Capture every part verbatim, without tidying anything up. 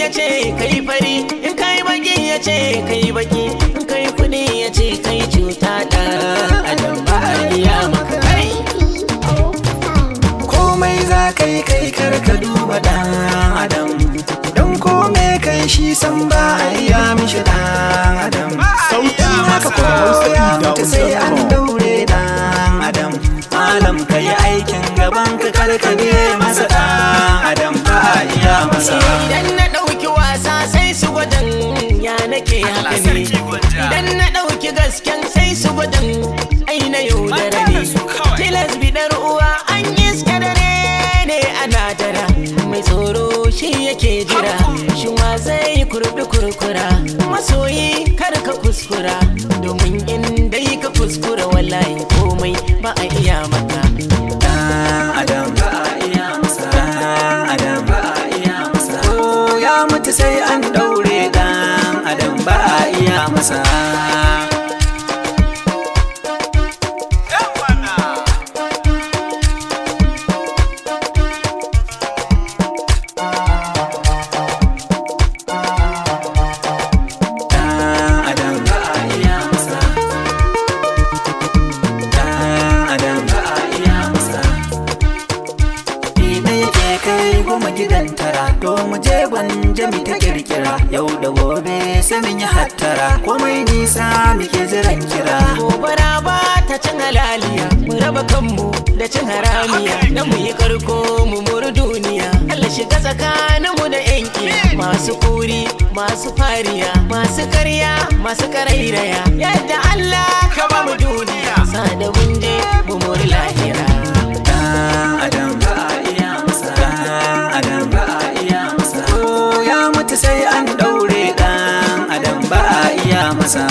ya ce kai fari, in kai baki ya ce kai baki, in kai kudi ya ce kai cuta dan adam ba a iya maka kai. Komai za kai kai karka duba dan adam, don komai kai shi san ba a iya mishi dan adam. Sautin haka ko ya mutu sai an daure dan adam. Malam ka yi aikin gaban ka karka biye masa dan adam ba a iya masa. Idan na ɗauki wasa sai su gwadan ya nake haka ne, idan na ɗauki gasken sai su gwadan ai na yaudara ne. Tilas bidar uwa an iska dare ne ana dara, mai tsoro shi yake jira, shi ma zai kurbi kurkura. Masoyi kar ka kuskura, domin in dai ka kuskura wallahi komai ba a iya maka. Dan adam ba a iya masa, dan adam ba a iya masa. Ko ya mutu sai an daure dan adam ba a iya masa. Gidan tara to mu je gwanja mu ta kirkira, yau da gobe sai mun yi hattara, komai nisa muke jiran kira. Gobara ba ta cin halaliya, mu raba kanmu da cin haramiya, na mu yi karko mu muru duniya. Allah shiga tsakaninmu da yanki masu kuri masu fariya, masu karya masu karairaya. Yadda Allah ka ba mu duniya, sa da mun je mu muri lahira. Dan adam ba a iya masa, dan adam ba a iya masa. Ko ya mutu sai an daure dan adam ba a iya masa.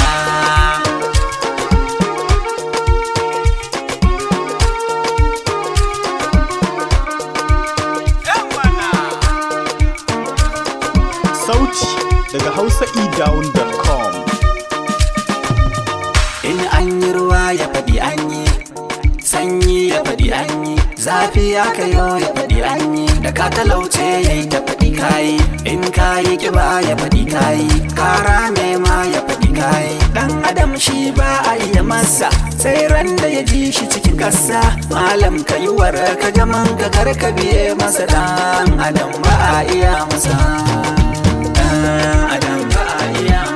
Sauti daga hausa e down dot com. In an yi ruwa ya faɗi an yi, sanyi ya faɗi an yi, zafi ya kayo ya faɗi an yi, da ka talauce ya yi ta faɗi kayi, in kayi kiba ya faɗi kayi, kara ma ya faɗi kayi. Dan adam shi ba a iya masa, sai ran da ya ji shi cikin ƙasa. Malam ka yi wara ka jaman ka karka biye masa, dan adam ba a iya masa, dan adam ba a iya masa.